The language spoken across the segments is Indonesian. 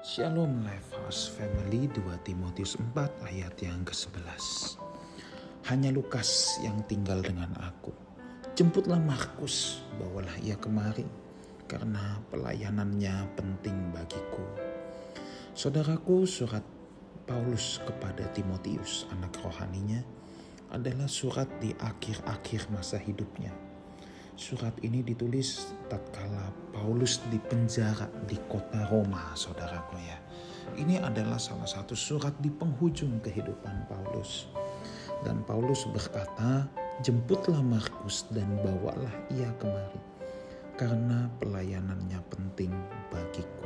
Shalom Lifehouse Family, 2 Timotius 4 ayat yang ke-11. Hanya Lukas yang tinggal dengan aku. Jemputlah Markus, bawalah ia kemari, karena pelayanannya penting bagiku. Saudaraku, surat Paulus kepada Timotius, anak rohaninya, adalah surat di akhir-akhir masa hidupnya. Surat ini ditulis tatkala Paulus dipenjara di kota Roma, saudaraku ya. Ini adalah salah satu surat di penghujung kehidupan Paulus. Dan Paulus berkata, jemputlah Markus dan bawalah ia kemari, karena pelayanannya penting bagiku.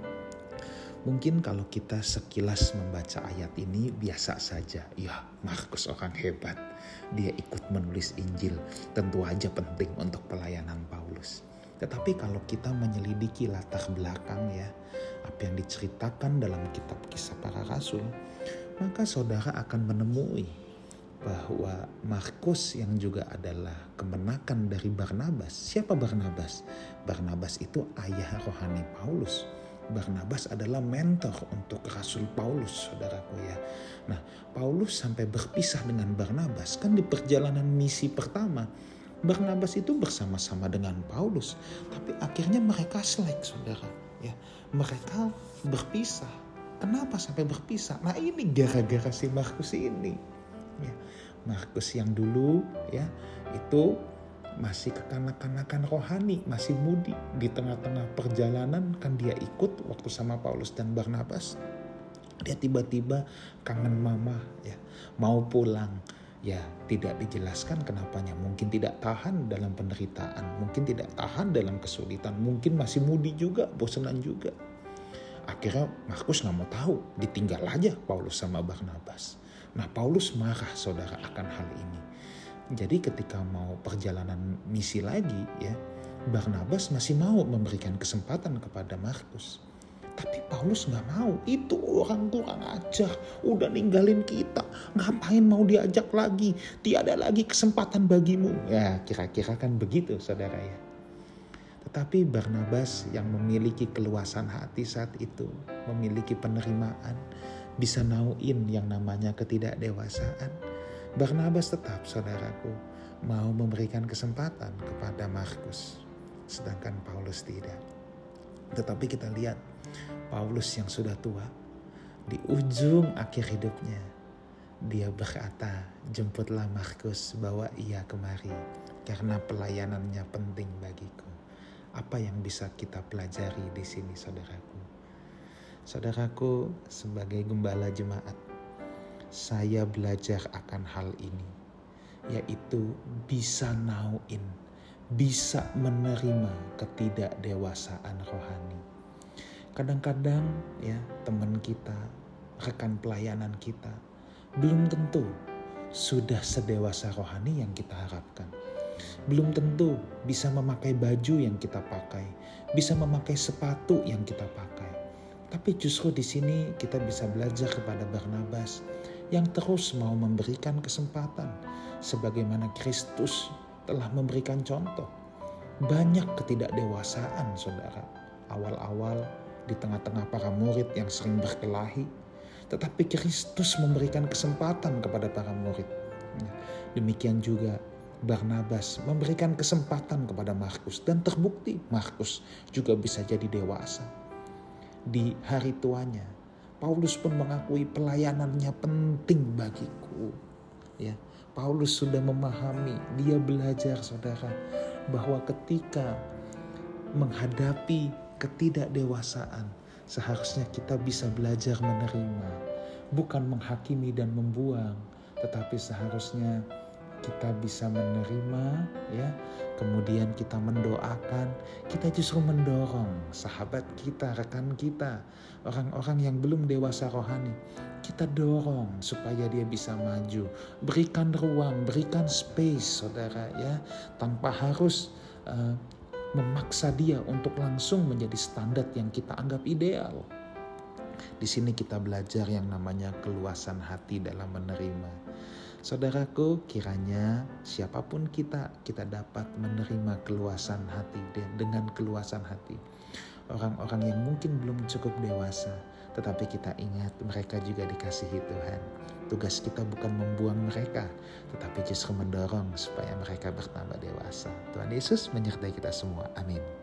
Mungkin kalau kita sekilas membaca ayat ini biasa saja. Ya, Markus orang hebat. Dia ikut menulis Injil. Tentu aja penting untuk pelayanan Paulus. Tetapi kalau kita menyelidiki latar belakang ya, apa yang diceritakan dalam kitab Kisah Para Rasul, maka saudara akan menemui bahwa Markus yang juga adalah kemenakan dari Barnabas. Siapa Barnabas? Barnabas itu ayah rohani Paulus. Barnabas adalah mentor untuk Rasul Paulus, saudaraku ya. Nah, Paulus sampai berpisah dengan Barnabas kan di perjalanan misi pertama. Barnabas itu bersama-sama dengan Paulus, tapi akhirnya mereka selek, saudara. Ya, mereka berpisah. Kenapa sampai berpisah? Nah, ini gara-gara si Markus ini. Ya, Markus yang dulu ya itu masih kekanak-kanakan rohani, masih mudi. Di tengah-tengah perjalanan kan dia ikut waktu sama Paulus dan Barnabas. Dia tiba-tiba kangen mama ya, mau pulang. Ya tidak dijelaskan kenapanya, mungkin tidak tahan dalam penderitaan, mungkin tidak tahan dalam kesulitan, mungkin masih mudi juga, bosanan juga. Akhirnya Markus gak mau tahu, ditinggal aja Paulus sama Barnabas. Nah, Paulus marah saudara akan hal ini. Jadi ketika mau perjalanan misi lagi ya, Barnabas masih mau memberikan kesempatan kepada Markus. Tapi Paulus gak mau, itu orang kurang ajar, udah ninggalin kita, ngapain mau diajak lagi, tiada lagi kesempatan bagimu. Ya kira-kira kan begitu saudara ya. Tetapi Barnabas yang memiliki keluasan hati saat itu, memiliki penerimaan, bisa nauin yang namanya ketidakdewasaan. Barnabas tetap, saudaraku, mau memberikan kesempatan kepada Markus, sedangkan Paulus tidak. Tetapi kita lihat Paulus yang sudah tua, di ujung akhir hidupnya, dia berkata, jemputlah Markus, bawa ia kemari, karena pelayanannya penting bagiku. Apa yang bisa kita pelajari di sini, saudaraku? Saudaraku, sebagai gembala jemaat, saya belajar akan hal ini, yaitu bisa nauin, bisa menerima ketidakdewasaan rohani. Kadang-kadang ya teman kita, rekan pelayanan kita, belum tentu sudah sedewasa rohani yang kita harapkan. Belum tentu bisa memakai baju yang kita pakai, bisa memakai sepatu yang kita pakai. Tapi justru di sini kita bisa belajar kepada Barnabas yang terus mau memberikan kesempatan sebagaimana Kristus telah memberikan contoh. Banyak ketidakdewasaan saudara. Awal-awal di tengah-tengah para murid yang sering berkelahi, tetapi Kristus memberikan kesempatan kepada para murid. Demikian juga Barnabas memberikan kesempatan kepada Markus dan terbukti Markus juga bisa jadi dewasa. Di hari tuanya, Paulus pun mengakui pelayanannya penting bagiku. Ya, Paulus sudah memahami, dia belajar saudara, bahwa ketika menghadapi ketidakdewasaan, seharusnya kita bisa belajar menerima, bukan menghakimi dan membuang, tetapi seharusnya kita bisa menerima ya, kemudian kita mendoakan, kita justru mendorong sahabat kita, rekan kita, orang-orang yang belum dewasa rohani, kita dorong supaya dia bisa maju, berikan ruang, berikan space saudara ya, tanpa harus memaksa dia untuk langsung menjadi standar yang kita anggap ideal. Di sini kita belajar yang namanya keluasan hati dalam menerima. Saudaraku, kiranya siapapun kita dapat menerima keluasan hati dengan keluasan hati. orang-orang yang mungkin belum cukup dewasa, tetapi kita ingat mereka juga dikasihi Tuhan. Tugas kita bukan membuang mereka, tetapi justru mendorong supaya mereka bertambah dewasa. Tuhan Yesus menyertai kita semua. Amin.